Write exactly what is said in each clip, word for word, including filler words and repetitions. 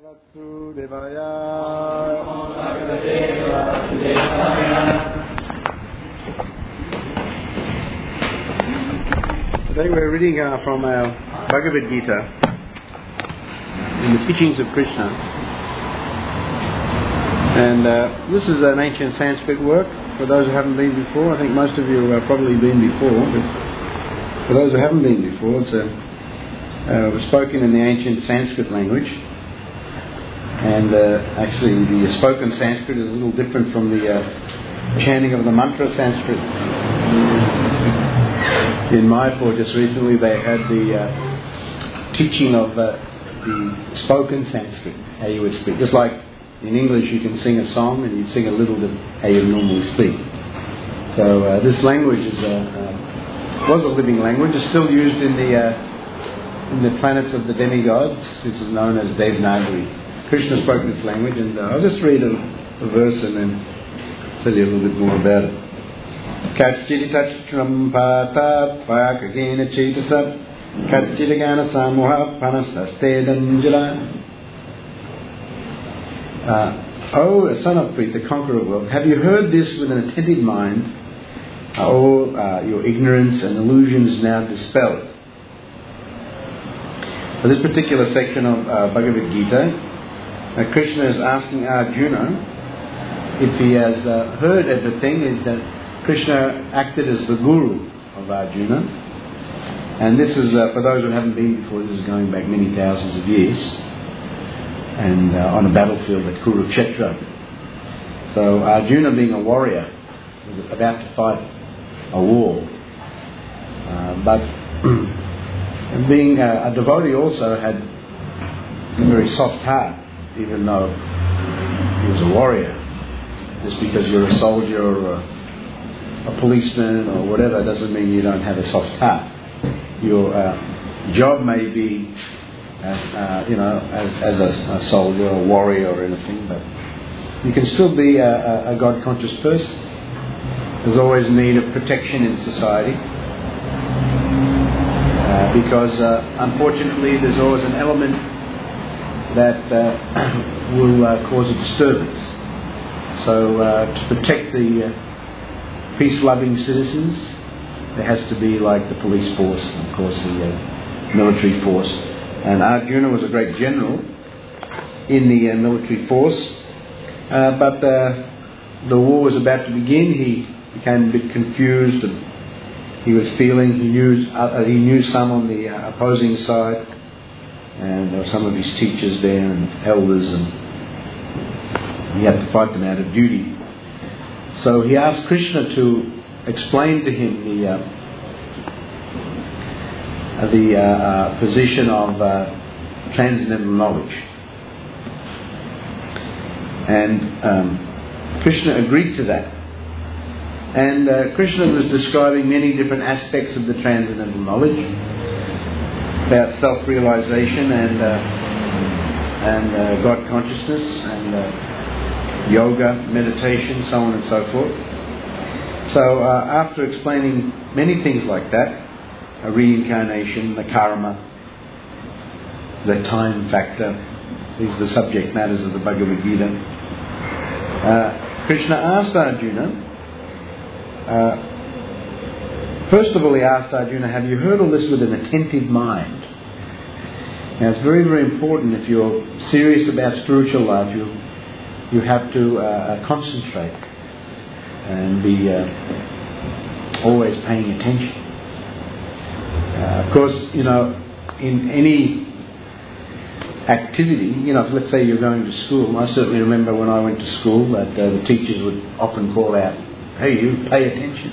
Bhagavato Devaya. Today we're reading uh, from our Bhagavad Gita in the teachings of Krishna. And uh, this is an ancient Sanskrit work. For those who haven't been before, I think most of you have probably been before, but for those who haven't been before, it's a, uh, was spoken in the ancient Sanskrit language. And uh, actually the spoken Sanskrit is a little different from the uh, chanting of the mantra Sanskrit. In Mayapur just recently they had the uh, teaching of uh, the spoken Sanskrit, how you would speak. Just like in English you can sing a song and you'd sing a little bit how you normally speak. So uh, this language is a, uh, was a living language. It's still used in the uh, in the planets of the demigods, which is known as Devanagari. Krishna spoke this language, and uh, I'll just read a, a verse and then tell you a little bit more about it. Kachchititachram patat vakagena chetasat kachchitagana samuha panastastedanjala. O son of Preet, the conqueror of the world, have you heard this with an attentive mind? Uh, all uh, your ignorance and illusion is now dispelled. For this particular section of uh, Bhagavad Gita, Uh, Krishna is asking Arjuna if he has uh, heard everything, is that Krishna acted as the guru of Arjuna. And this is, uh, for those who haven't been before, this is going back many thousands of years. And uh, on a battlefield at Kurukshetra. So Arjuna, being a warrior, was about to fight a war. Uh, but being a, a devotee also had a very soft heart. Even though he was a warrior, just because you're a soldier or a, a policeman or whatever doesn't mean you don't have a soft heart. Your uh, job may be, as, uh, you know, as, as a, a soldier or a warrior or anything, but you can still be a, a, a God-conscious person. There's always need of protection in society uh, because, uh, unfortunately, there's always an element that uh, will uh, cause a disturbance. So uh, to protect the uh, peace-loving citizens, there has to be like the police force and of course the uh, military force. And Arjuna was a great general in the uh, military force, uh, but uh, the war was about to begin. He became a bit confused and he was feeling, he knew, uh, he knew some on the uh, opposing side. And there were some of his teachers there and elders, and he had to fight them out of duty. So he asked Krishna to explain to him the uh, the uh, uh, position of uh, transcendental knowledge. And um, Krishna agreed to that. And uh, Krishna was describing many different aspects of the transcendental knowledge, about self-realization and uh, and uh, God consciousness and uh, yoga, meditation, so on and so forth. So uh, after explaining many things like that, a reincarnation, the karma, the time factor, these are the subject matters of the Bhagavad Gita. Uh, Krishna asked Arjuna. Uh, First of all, he asked Arjuna, have you heard all this with an attentive mind? Now, it's very, very important if you're serious about spiritual life, you you have to uh, concentrate and be uh, always paying attention. Uh, of course, you know, in any activity, you know, if let's say you're going to school, I certainly remember when I went to school that uh, the teachers would often call out, hey, you pay attention.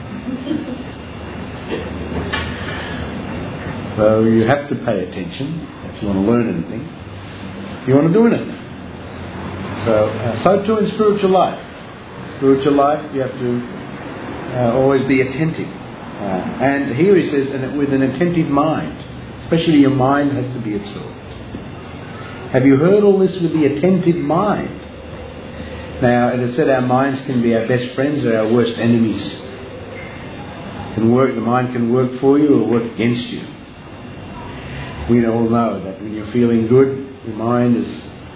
So you have to pay attention if you want to learn anything, if you want to do anything. So, uh, so too in spiritual life. Spiritual life, you have to uh, always be attentive. Uh, and here he says, and with an attentive mind, especially your mind has to be absorbed. Have you heard all this with the attentive mind? Now, it is said our minds can be our best friends or our worst enemies. Can work, the mind can work for you or work against you. We all know that when you're feeling good, your mind is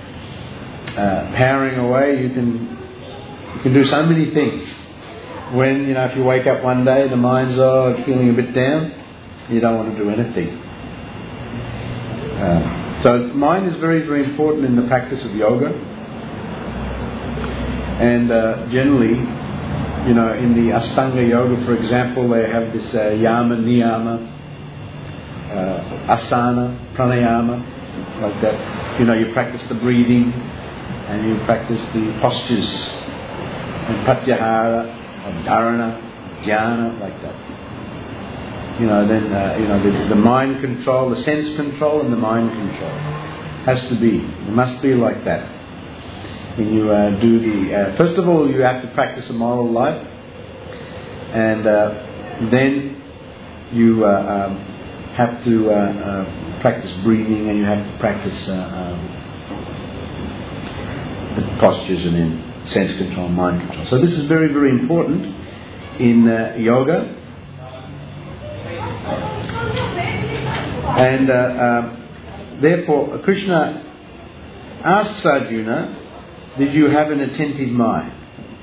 uh, powering away, you can you can do so many things. When, you know, if you wake up one day, the mind's oh, feeling a bit down, you don't want to do anything. Uh, so mind is very, very important in the practice of yoga. And uh, generally, you know, in the Ashtanga Yoga, for example, they have this uh, yama, niyama, uh, asana, pranayama, like that. You know, you practice the breathing and you practice the postures and pratyahara, dharana, dhyana, like that. You know, then, uh, you know, the, the mind control, the sense control and the mind control has to be, it must be like that. When you uh, do the, uh, first of all, you have to practice a moral life, and uh, then you uh, um, have to uh, uh, practice breathing, and you have to practice uh, um, the postures and then sense control, mind control. So this is very, very important in uh, yoga. And uh, uh, therefore, Krishna asks Arjuna, did you have an attentive mind?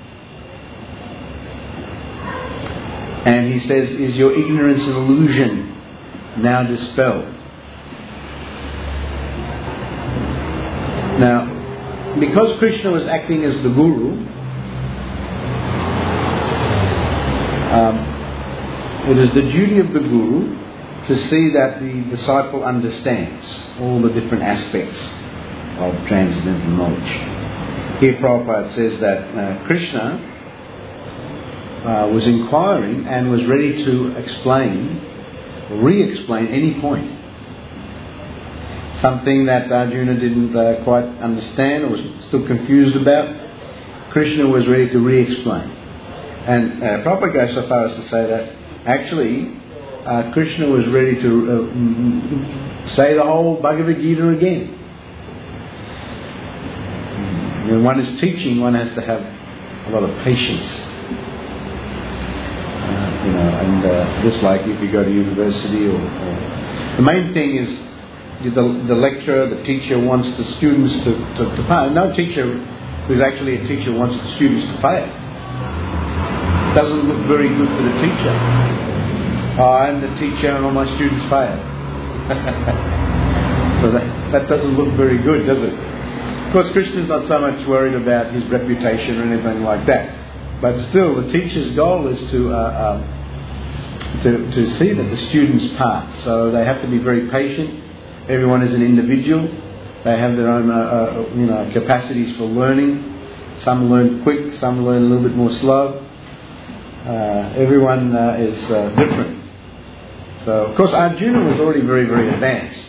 And he says, is your ignorance and illusion now dispelled? Now, because Krishna was acting as the guru, um, it is the duty of the guru to see that the disciple understands all the different aspects of transcendental knowledge. Here Prabhupada says that uh, Krishna uh, was inquiring and was ready to explain, re-explain any point. Something that Arjuna didn't uh, quite understand or was still confused about, Krishna was ready to re-explain. And uh, Prabhupada goes so far as to say that actually uh, Krishna was ready to uh, say the whole Bhagavad Gita again. When one is teaching, one has to have a lot of patience. Uh, you know, and uh, just like if you go to university, or, or the main thing is the, the lecturer, the teacher wants the students to, to, to fail. No teacher who's actually a teacher wants the students to fail. It doesn't look very good for the teacher. Oh, I'm the teacher and all my students fail. So that, that doesn't look very good, does it? Of course, Krishna's not so much worried about his reputation or anything like that. But still, the teacher's goal is to uh, um, to, to see that the students pass. So they have to be very patient. Everyone is an individual. They have their own uh, uh, you know, capacities for learning. Some learn quick, some learn a little bit more slow. Uh, everyone uh, is uh, different. So, of course, Arjuna was already very, very advanced.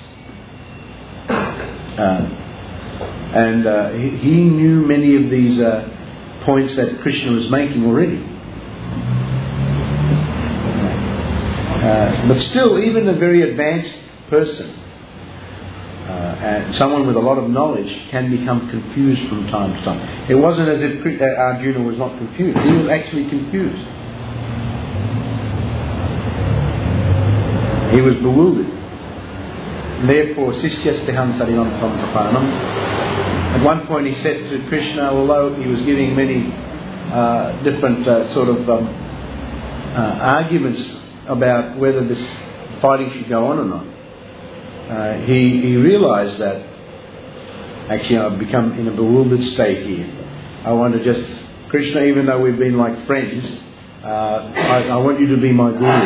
Uh, And uh, he, he knew many of these uh, points that Krishna was making already. Uh, but still, even a very advanced person, uh, and someone with a lot of knowledge, can become confused from time to time. It wasn't as if Arjuna was not confused. He was actually confused. He was bewildered. Therefore, Sisyasteham Sarinam Pampapanam. At one point he said to Krishna, although he was giving many uh, different uh, sort of um, uh, arguments about whether this fighting should go on or not, uh, he, he realized that actually I've become in a bewildered state here. I want to just, Krishna, even though we've been like friends, uh, I, I want you to be my guru.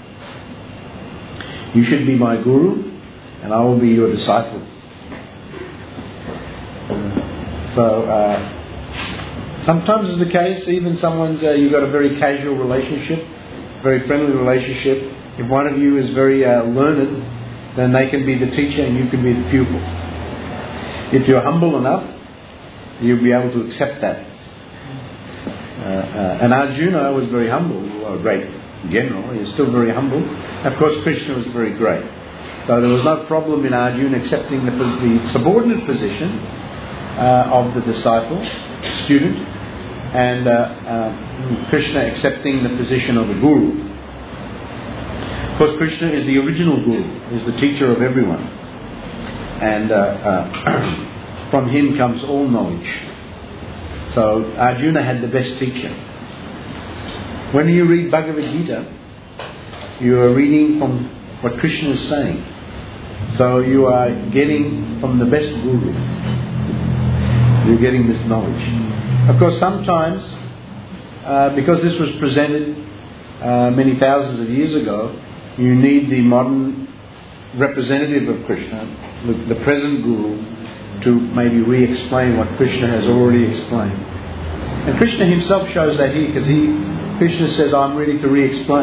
You should be my guru and I will be your disciple. So uh, sometimes it's the case, even someone's, uh, you've got a very casual relationship, very friendly relationship. If one of you is very uh, learned, then they can be the teacher and you can be the pupil. If you're humble enough, you'll be able to accept that. Uh, uh, and Arjuna was very humble, a great general. He was still very humble. Of course, Krishna was very great. So there was no problem in Arjuna accepting the, the subordinate position Uh, of the disciple, student, and uh, uh, Krishna accepting the position of a guru. Of course, Krishna is the original guru, is the teacher of everyone. And uh, uh, from him comes all knowledge. So Arjuna had the best teacher. When you read Bhagavad Gita, you are reading from what Krishna is saying. So you are getting from the best guru. You're getting this knowledge. Of course, sometimes, uh, because this was presented uh, many thousands of years ago, you need the modern representative of Krishna, the, the present guru, to maybe re-explain what Krishna has already explained. And Krishna himself shows that here, because he, Krishna says, I'm ready to re-explain.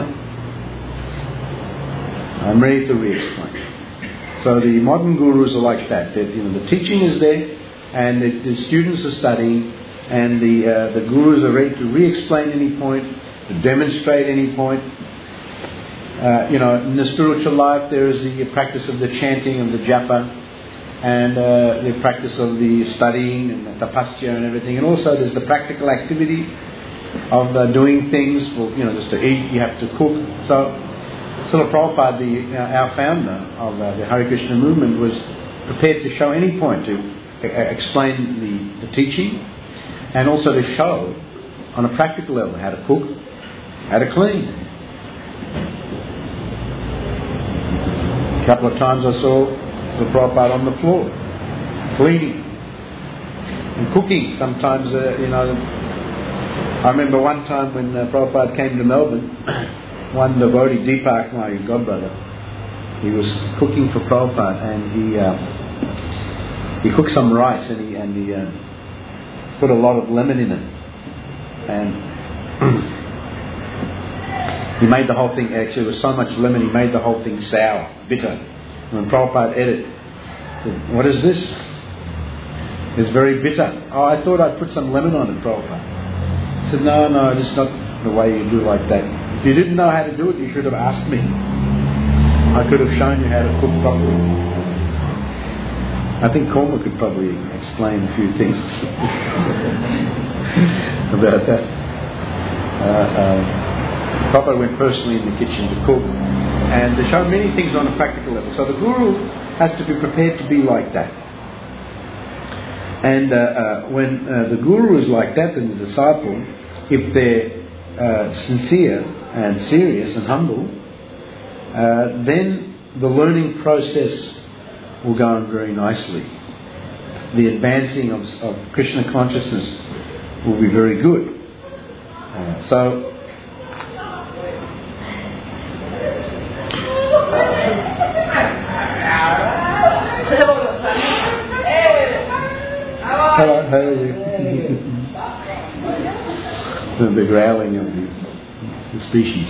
I'm ready to re-explain. So the modern gurus are like that. That, you know, the teaching is there, and the, the students are studying, and the uh, the gurus are ready to re-explain any point, to demonstrate any point. Uh, you know, in the spiritual life, there is the practice of the chanting of the japa, and uh, the practice of the studying and the tapasya and everything, and also there's the practical activity of uh, doing things. For, you know, just to eat, you have to cook. So, Srila Prabhupada, the, uh, our founder of uh, the Hare Krishna movement, was prepared to show any point to uh, explain the, the teaching, and also to show on a practical level how to cook, how to clean. A couple of times I saw the Prabhupada on the floor, cleaning and cooking. Sometimes, uh, you know, I remember one time when uh, Prabhupada came to Melbourne, one devotee, Deepak, my godbrother, he was cooking for Prabhupada, and he uh, he cooked some rice, and he and he uh, put a lot of lemon in it, and he made the whole thing. Actually, there was so much lemon, he made the whole thing sour, bitter. When Prabhupada ate it, he said, what is this? It's very bitter. Oh, I thought I'd put some lemon on it, Prabhupada. He said, no, no, it's not the way you do like that. If you didn't know how to do it, you should have asked me. I could have shown you how to cook properly. I think Korma could probably explain a few things about that. Uh, uh, Prabhupada went personally in the kitchen to cook, and they show many things on a practical level. So the guru has to be prepared to be like that. And uh, uh, when uh, the guru is like that, then the disciple, if they're uh, sincere and serious and humble, uh, then the learning process will go on very nicely. The advancing of, of Krishna consciousness will be very good. Uh, so, hello, how are you? the, the growling of the, the species.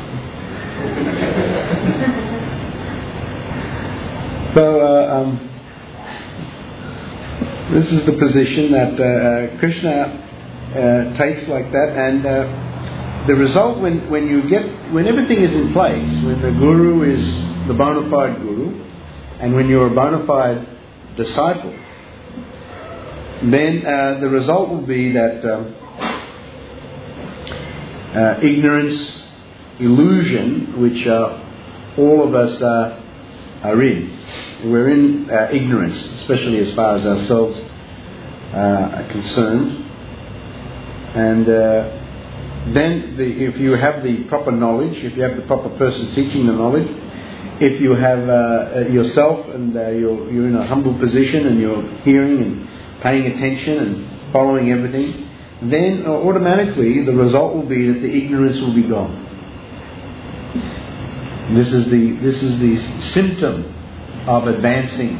So, uh, um, this is the position that uh, Krishna uh, takes like that, and uh, the result when, when you get when everything is in place, when the guru is the bona fide guru, and when you're a bona fide disciple, then uh, the result will be that um, uh, ignorance, illusion, which uh, all of us uh, are in. We're in uh, ignorance, especially as far as ourselves uh, are concerned. And uh, then the, if you have the proper knowledge, if you have the proper person teaching the knowledge, if you have uh, yourself and uh, you're, you're in a humble position and you're hearing and paying attention and following everything, then uh, automatically the result will be that the ignorance will be gone. This is the this is the symptom of advancing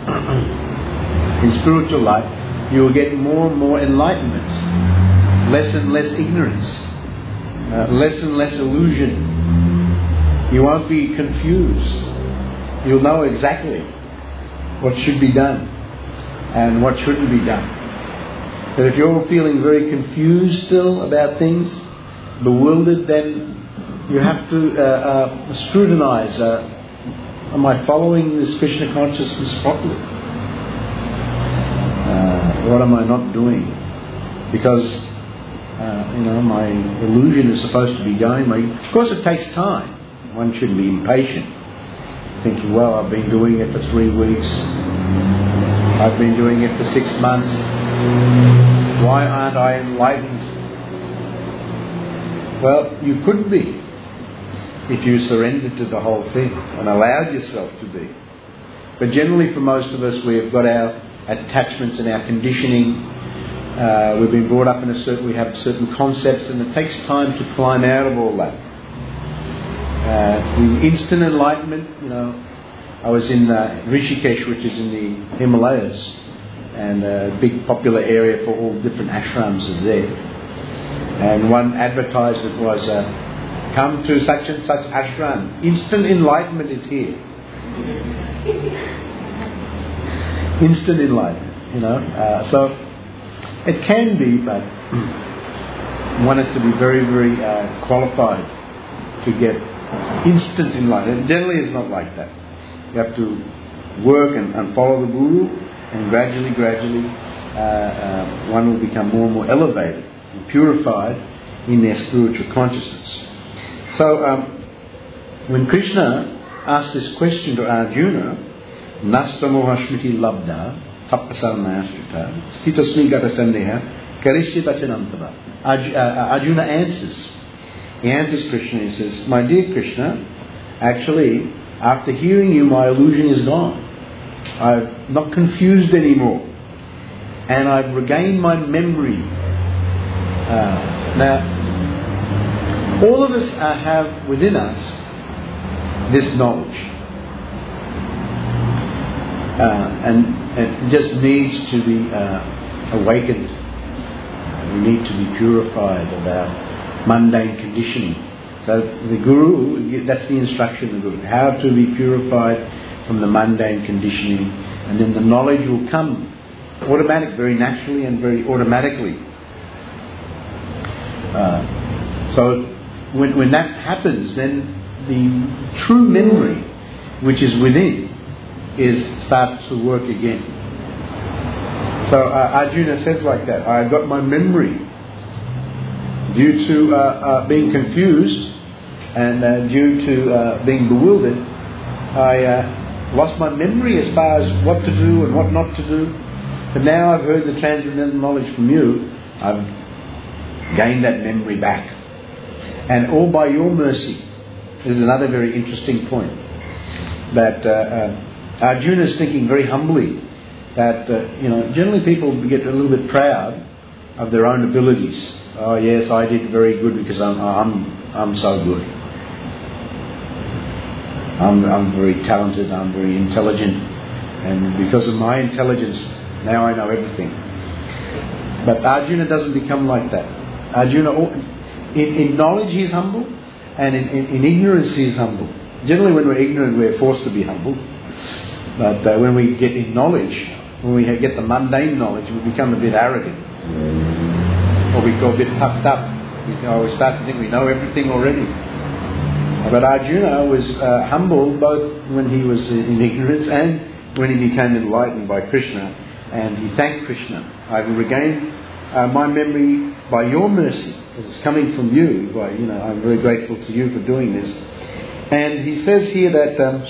in spiritual life. You will get more and more enlightenment, less and less ignorance, uh, less and less illusion. You won't be confused. You'll know exactly what should be done and what shouldn't be done. But if you're feeling very confused still about things, bewildered, then you have to uh, uh, scrutinize. Uh, am I following this Krishna consciousness properly? Uh, what am I not doing? Because uh, you know, my illusion is supposed to be going. My, of course, it takes time. One shouldn't be impatient, thinking, "Well, I've been doing it for three weeks. I've been doing it for six months. Why aren't I enlightened? Well, you could be if you surrendered to the whole thing and allowed yourself to be. But generally for most of us, we've got our attachments and our conditioning. Uh, we've been brought up in a certain, we have certain concepts, and it takes time to climb out of all that. Uh, the instant enlightenment, you know, I was in uh, Rishikesh, which is in the Himalayas, and a big popular area for all different ashrams is there. And one advertisement was, uh, come to such and such ashram, instant enlightenment is here. Instant enlightenment, you know. Uh, so it can be, but one has to be very, very uh, qualified to get instant enlightenment. Generally it's not like that. You have to work and, and follow the Guru, and gradually, gradually uh, uh, one will become more and more elevated and purified in their spiritual consciousness. So um, when Krishna asked this question to Arjuna, Nastamohashmiti labda tapasarnayashrita stitosmi gata sandeha karishita chanantava. Arjuna answers. He answers Krishna and he says, my dear Krishna, actually, after hearing you, my illusion is gone. I'm not confused anymore. And I've regained my memory. Uh, now, all of us uh, have within us this knowledge. Uh, and it just needs to be uh, awakened. We need to be purified of our mundane conditioning. So the Guru, that's the instruction of the Guru, how to be purified from the mundane conditioning, and then the knowledge will come automatic, very naturally and very automatically. Uh, so when, when that happens, then the true memory which is within is starts to work again. So uh, Arjuna says like that, I got my memory due to uh, uh, being confused and uh, due to uh, being bewildered. I uh, lost my memory as far as what to do and what not to do. But now I've heard the transcendental knowledge from you, I've gained that memory back. And all by your mercy. This is another very interesting point. That uh, uh, Arjuna is thinking very humbly that, uh, you know, generally people get a little bit proud of their own abilities. Oh yes, I did very good because I'm I'm I'm so good. I'm I'm very talented. I'm very intelligent, and because of my intelligence, now I know everything. But Arjuna doesn't become like that. Arjuna, in, in knowledge, he is humble, and in, in, in ignorance, he is humble. Generally, when we're ignorant, we're forced to be humble. But uh, when we get in knowledge, when we get the mundane knowledge, we become a bit arrogant. Or we go a bit puffed up. We, you know, we start to think we know everything already. But Arjuna was uh, humble both when he was in ignorance and when he became enlightened by Krishna. And he thanked Krishna. I've regained uh, my memory by your mercy. It's coming from you. By, you know, I'm very grateful to you for doing this. And he says here that um,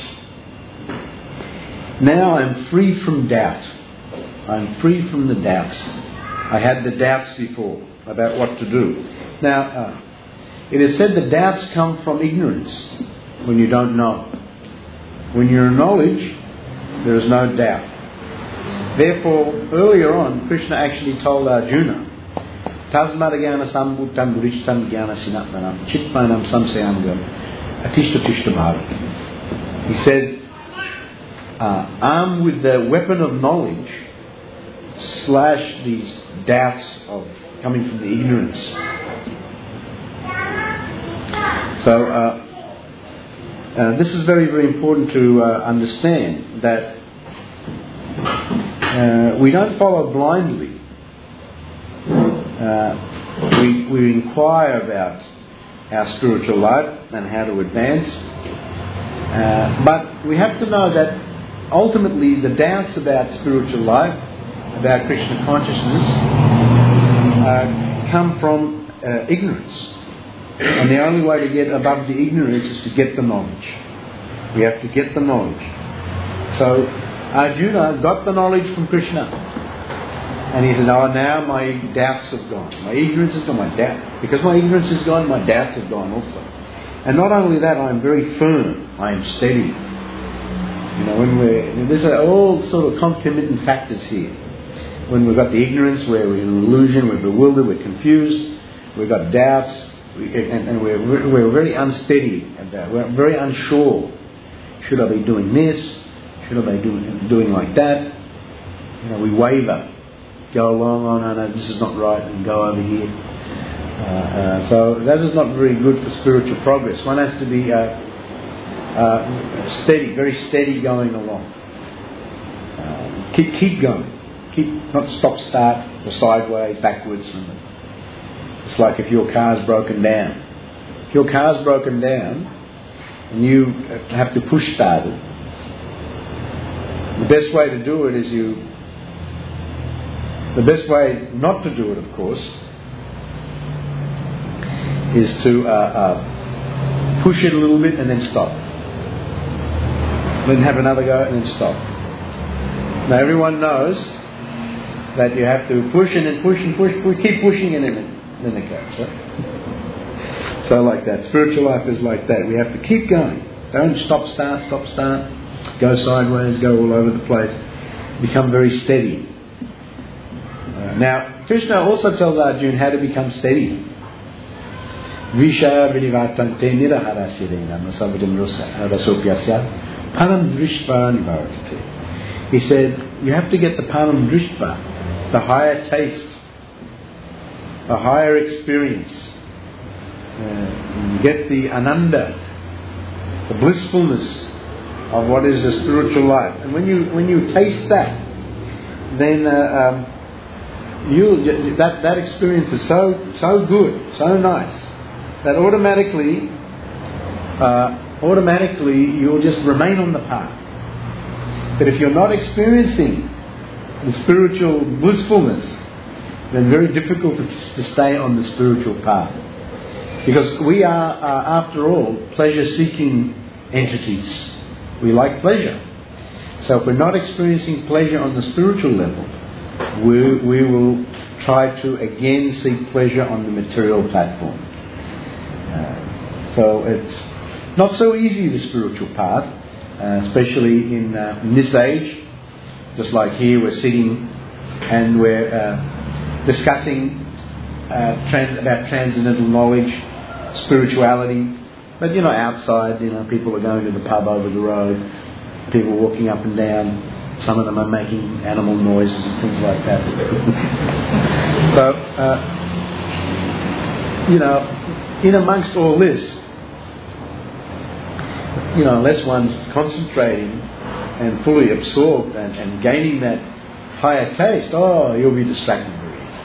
now I'm free from doubt. I'm free from the doubts. I had the doubts before about what to do. Now, uh, it is said that doubts come from ignorance when you don't know. When you're in knowledge, there is no doubt. Therefore, earlier on, Krishna actually told Arjuna, Tasmad jnana sambhuttam gurishtam jnana sinatmanam chitmanam samsayamgam atishta tishta bhava. He says, uh, armed with the weapon of knowledge, slash these doubts of coming from the ignorance. So uh, uh, this is very, very important to uh, understand that uh, we don't follow blindly. Uh, we, we inquire about our spiritual life and how to advance. Uh, but we have to know that ultimately the doubts about spiritual life, about Krishna consciousness, uh, come from uh, ignorance. And the only way to get above the ignorance is to get the knowledge. We have to get the knowledge. So Arjuna got the knowledge from Krishna. And he said, oh, now my doubts have gone. My ignorance has gone, my doubt. Because my ignorance is gone, my doubts have gone also. And not only that, I am very firm. I am steady. You know, when we're... There's all sort of concomitant factors here. When we've got the ignorance, where we're in an illusion, we're bewildered, we're confused, we've got doubts, we, and, and we're, we're very unsteady about, we're very unsure. Should I be doing this? Should I be doing, doing like that? You know, we waver. Go along, oh no, no, this is not right, and go over here. Uh, uh, so that is not very good for spiritual progress. One has to be uh, uh, steady, very steady going along. Uh, keep, keep going. Keep, not stop, start, or sideways, backwards. It's like if your car's broken down. If your car's broken down and you have to push start it, the best way to do it is you. The best way not to do it, of course, is to uh, uh, push it a little bit and then stop. Then have another go and then stop. Now everyone knows that you have to push and then push and push, push keep pushing and then, then it goes, right? So like that. Spiritual life is like that. We have to keep going. Don't stop, start, stop, start. Go sideways, go all over the place. Become very steady. Uh, now, Krishna also tells Arjuna how to become steady. Visha vinivatante nirahara sirena masavadam rasopyasya param drishva nivartate. He said, you have to get the param drishva, the higher taste, the higher experience. Uh, you get the ananda, the blissfulness of what is a spiritual life. And when you when you taste that, then uh, um, you that that experience is so so good, so nice, that automatically uh, automatically you'll just remain on the path. But if you're not experiencing the spiritual blissfulness, then very difficult to, to stay on the spiritual path. Because we are, uh, after all, pleasure-seeking entities. We like pleasure. So if we're not experiencing pleasure on the spiritual level, we, we will try to again seek pleasure on the material platform. Uh, so it's not so easy, the spiritual path, uh, especially in, uh, in this age. Just like here, we're sitting and we're uh, discussing uh, trans- about transcendental knowledge, spirituality. But you know, outside, you know, people are going to the pub over the road, people walking up and down. Some of them are making animal noises and things like that. So, uh, you know, in amongst all this, you know, unless one's concentrating and fully absorbed and, and gaining that higher taste, oh, you'll be distracted very easily.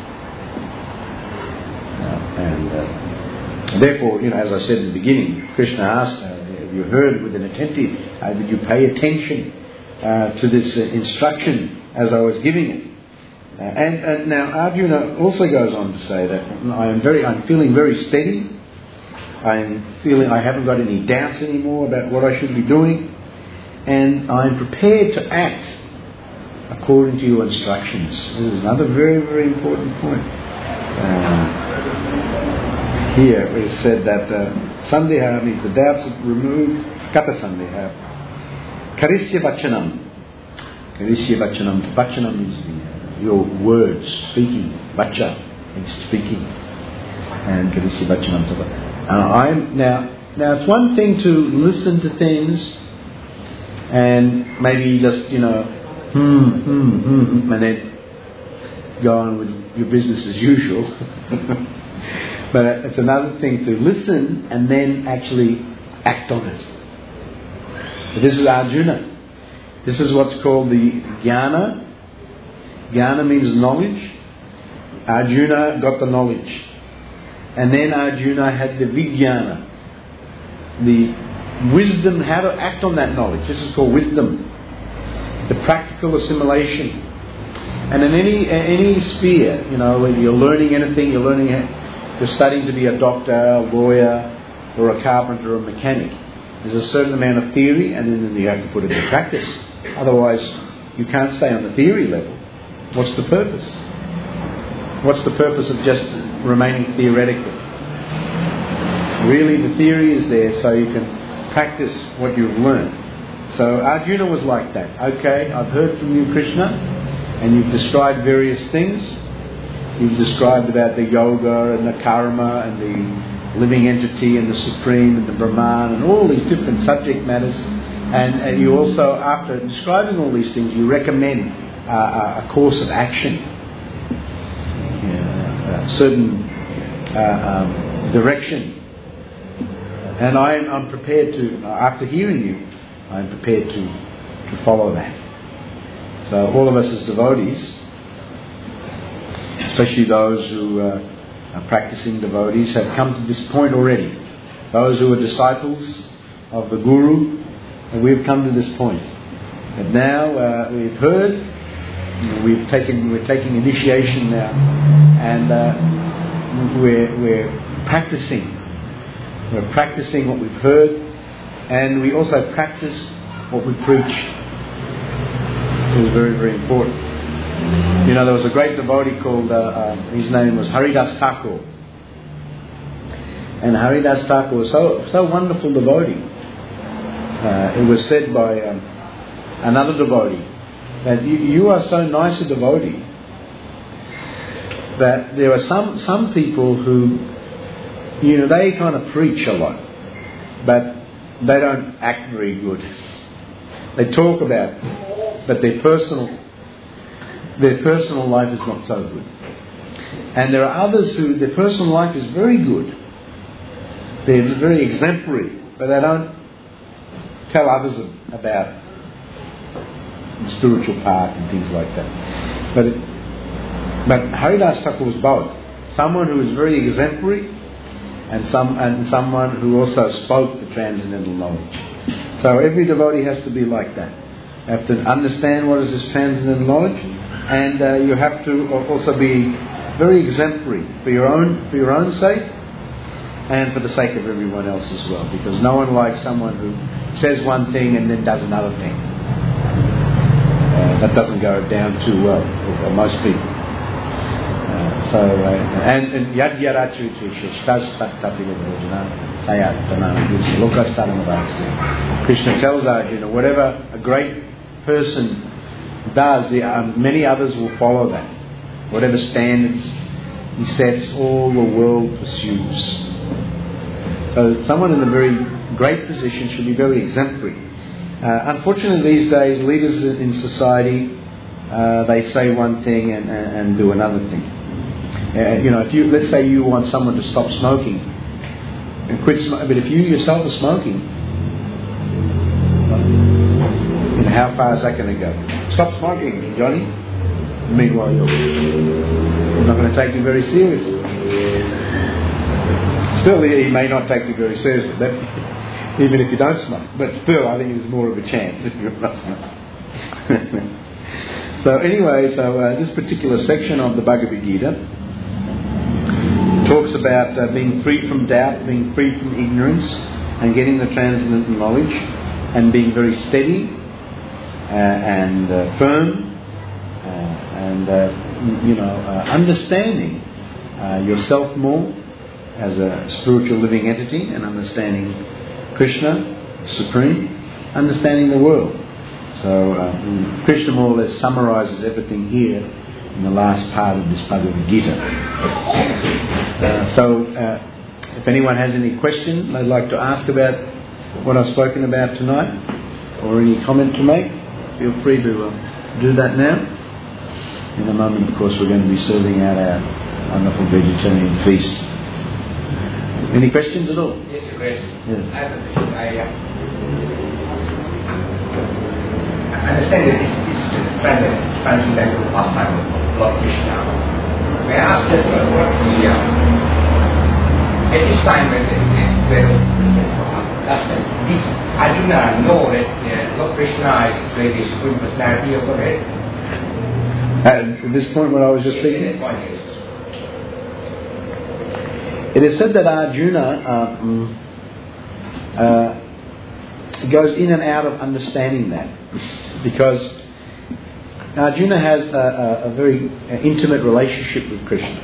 Uh, and uh, therefore, you know, as I said in the beginning, Krishna asked, uh, have you heard with an attentive, uh, did you pay attention uh, to this uh, instruction as I was giving it? Uh, and, and now Arjuna also goes on to say that I am very, I'm feeling very steady. I'm feeling I haven't got any doubts anymore about what I should be doing. And I'm prepared to act according to your instructions. This is another very, very important point. Uh, here it is said that uh, Sandeha means the doubts are removed. Kata Sandeha. Karisya Vachanam. Karisya Vachanam. Vachanam means the, uh, your words, speaking. Vacha means speaking. And Karisya Vachanam. Uh, I'm now. Now it's one thing to listen to things and maybe just, you know, hmm, hmm, hmm, hmm, and then go on with your business as usual. But it's another thing to listen and then actually act on it. So this is Arjuna. This is what's called the jnana. Jnana means knowledge. Arjuna got the knowledge. And then Arjuna had the vijnana, the wisdom, how to act on that knowledge. This is called wisdom, the practical assimilation. And in any any sphere, you know, when you're learning anything, you're learning, you're studying to be a doctor, a lawyer, or a carpenter, or a mechanic. There's a certain amount of theory, and then you have to put it into practice. Otherwise, you can't stay on the theory level. What's the purpose? What's the purpose of just remaining theoretical? Really, the theory is there so you can practice what you've learned. So Arjuna was like that. Okay, I've heard from you, Krishna, and you've described various things. You've described about the yoga and the karma and the living entity and the supreme and the Brahman and all these different subject matters. And, and you also, after describing all these things, you recommend uh, a course of action, yeah, a certain uh, um, direction. And I, I'm prepared to, after hearing you, I'm prepared to, to follow that. So all of us as devotees, especially those who uh, are practicing devotees, have come to this point already. Those who are disciples of the Guru, and we've come to this point. And now uh, we've heard, you know, we've taken, we're taking initiation now, and uh, we're we're practicing. We're practicing what we've heard, and we also practice what we preach. It is very, very important. You know, there was a great devotee called, uh, uh, his name was Haridas Thakur. And Haridas Thakur was so, so wonderful devotee. Uh, it was said by um, another devotee that you, you are so nice a devotee that there are some, some people who, you know, they kind of preach a lot, but they don't act very good. They talk about it, but their personal their personal life is not so good. And there are others who their personal life is very good. They're very exemplary, but they don't tell others about the spiritual path and things like that. But it, but Haridas Thakur was both. Someone who was very exemplary, and some and someone who also spoke the transcendental knowledge. So every devotee has to be like that. You have to understand what is this transcendental knowledge, and uh, you have to also be very exemplary for your own for your own sake, and for the sake of everyone else as well. Because no one likes someone who says one thing and then does another thing. Uh, that doesn't go down too well for most people. Uh, so, uh, and, and yad yarachu Krishna tells Arjuna, whatever a great person does, the, um, many others will follow that. Whatever standards he sets, all the world pursues. So someone in a very great position should be very exemplary. Uh, unfortunately these days, leaders in society, uh, they say one thing and, and, and do another thing. Uh, you know, if you, let's say you want someone to stop smoking and quit smoking, but if you yourself are smoking, you know, how far is that going to go? Stop smoking, Johnny. Meanwhile, you're, you're not going to take you very seriously. Still, he may not take you very seriously, but even if you don't smoke. But still, I think there's more of a chance if you're not smoking. So anyway, so uh, this particular section of the Bhagavad Gita talks about uh, being free from doubt, being free from ignorance, and getting the transcendental knowledge, and being very steady uh, and uh, firm, uh, and uh, you know, uh, understanding uh, yourself more as a spiritual living entity, and understanding Krishna, Supreme, understanding the world. So uh, Krishna more or less summarizes everything here in the last part of this Bhagavad Gita. Uh, so uh, if anyone has any question they'd like to ask about what I've spoken about tonight, or any comment to make, feel free to uh, do that now. In a moment, of course, we're going to be serving out our wonderful vegetarian feast. Any questions at all? Yes, a question. Yes. I have a question. I, uh, I understand that this is the transcendental pastime of Lord Krishna. May I ask just uh, what the uh, at this time when the does this Arjuna know that uh, Lord Krishna is the supreme personality of Godhead? At this point, what I was just Yes, speaking. at that point, yes. It is said that Arjuna um, uh, goes in and out of understanding that, because Arjuna has a, a, a very intimate relationship with Krishna.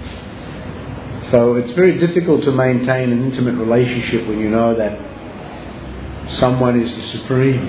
So it's very difficult to maintain an intimate relationship when you know that someone is the supreme.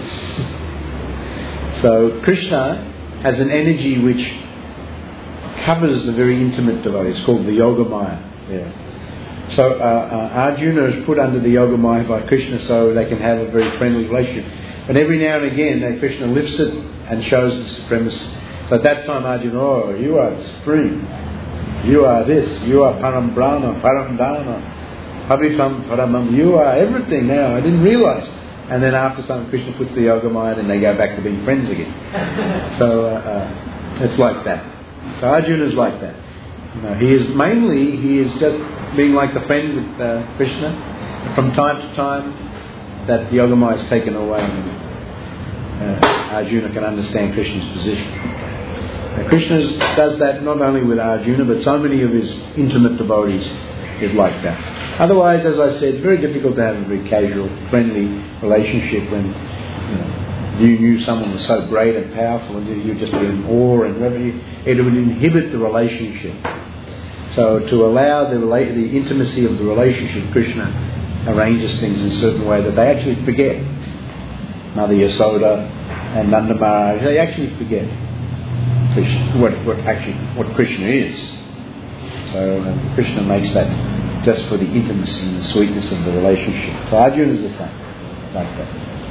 So Krishna has an energy which covers the very intimate devotee. It's called the Yogamaya. Yeah. So uh, uh, Arjuna is put under the Yogamaya by Krishna so they can have a very friendly relationship. But every now and again, that Krishna lifts it and shows the supremacy. So at that time, Arjuna, oh, you are the supreme. You are this. You are Param Brahma, Param Dharma, Pavitam Paramam. You are everything now. I didn't realize. And then after some, Krishna puts the Yogamaya and they go back to being friends again. So uh, uh, it's like that. So Arjuna is like that. You know, he is mainly, he is just being like the friend with uh, Krishna. From time to time, that the Yogamaya is taken away and uh, Arjuna can understand Krishna's position. Now, Krishna does that not only with Arjuna, but so many of his intimate devotees is like that. Otherwise, as I said, it's very difficult to have a very casual, friendly relationship when you know, you knew someone was so great and powerful and you just were in awe and reverence. It would inhibit the relationship. So to allow the, rela- the intimacy of the relationship, Krishna arranges things in a certain way that they actually forget. Mother Yasoda and Nanda Maharaj, they actually forget Krishna, what, what actually what Krishna is. So um, Krishna makes that just for the intimacy and the sweetness of the relationship. So Arjuna is the same, like that.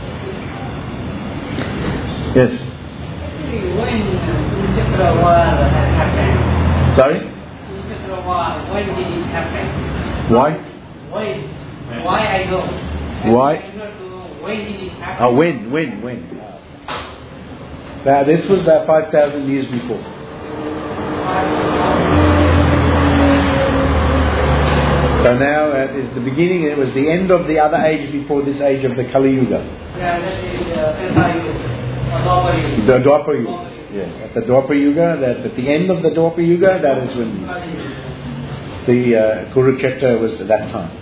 Yes. When Kurukshetra war happened? Sorry? Kurukshetra war, when did it happen? Why? Why? Why I know? Why? I don't know when did it happen? Oh, when, when, when? Now, this was about five thousand years before. So now uh, is the beginning, it was the end of the other age before this age of the Kali Yuga. Yeah, that is uh, Dwapar Yuga. The Dwapar Yuga. Yeah, at the Dwapar Yuga, that at the end of the Dwapar Yuga, that is when the uh, Kurukshetra was at that time.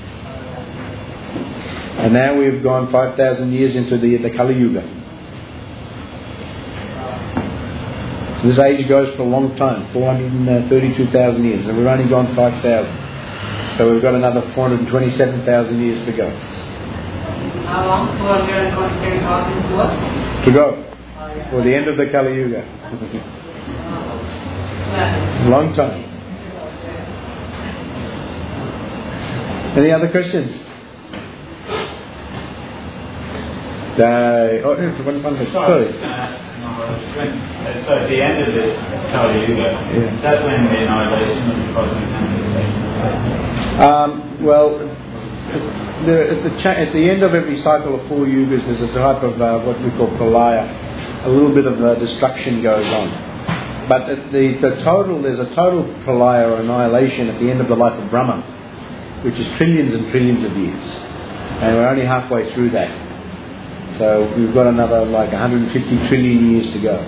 And now we've gone five thousand years into the, the Kali Yuga. So this age goes for a long time, four hundred thirty-two thousand years, and we've only gone five thousand. So we've got another four hundred twenty-seven thousand years to go. How long? four hundred twenty-seven thousand to what? To go. For the end of the Kali Yuga. Long time. Any other questions? Uh, oh, one, one, Sorry, sorry. I was going to ask, so at the end of this Kali Yuga, Yeah. is that when the annihilation of the cosmic manifestation is? Um, well, there, at, the cha- at the end of every cycle of four yugas, there's a type of uh, what we call pralaya. A little bit of uh, destruction goes on. But at the, the total, there's a total pralaya or annihilation at the end of the life of Brahma, which is trillions and trillions of years. And we're only halfway through that. So we've got another like one hundred fifty trillion years to go.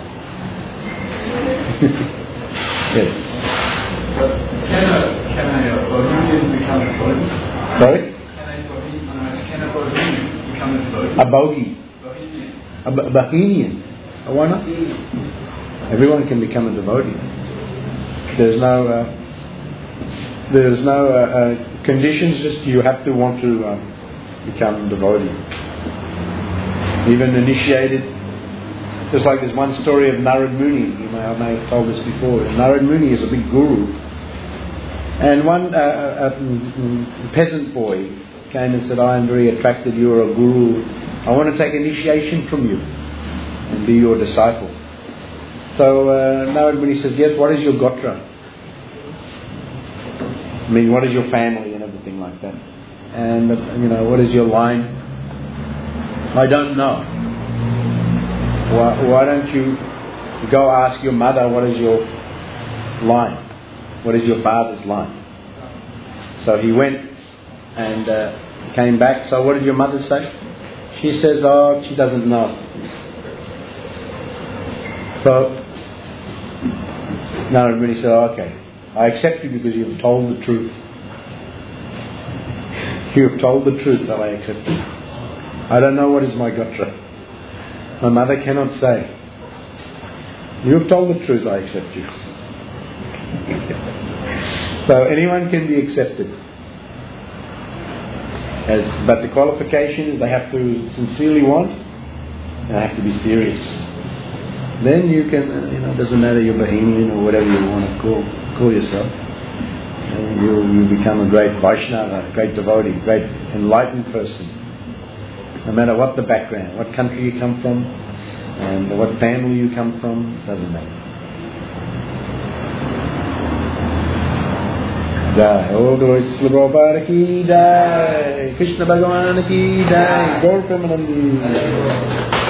Yes. Can a, can a Bohemian become a Bohemian? Sorry? Can a Bohemian, can a Bohemian become a Bohemian? A bogey. Bohemian. A b- Bohemian. Oh, why not? Everyone can become a devotee. There's no, uh, there's no uh, uh, conditions. Just you have to want to um, become a devotee. Even initiated. Just like there's one story of Narad Muni. You may, I may have told this before. Narad Muni is a big guru, and one uh, a, a peasant boy came and said, "I am very attracted. You are a guru. I want to take initiation from you and be your disciple." So uh, Narad Muni says, "Yes, what is your gotra? I mean, what is your family and everything like that? And uh, you know, what is your line?" "I don't know." Why, why don't you go ask your mother what is your line? What is your father's line? So he went and uh, came back. "So what did your mother say?" She says, "Oh, she doesn't know." So Narad Muni said, "Oh, okay, I accept you because you have told the truth. You have told the truth, so I accept you. I don't know what is my gotra. My mother cannot say. You've told the truth, I accept you. So anyone can be accepted. As, but the qualification is they have to sincerely want, and they have to be serious. Then you can, uh, you know, it doesn't matter, you're Bohemian or whatever you want to call, call yourself. And you'll, you'll become a great Vaishnava, a great devotee, great enlightened person. No matter what the background, what country you come from, and what family you come from, doesn't matter. Jai. All glories to Srila Prabhupada ki jai. Krishna Bhagavan ki jai. Gaur Premanandi.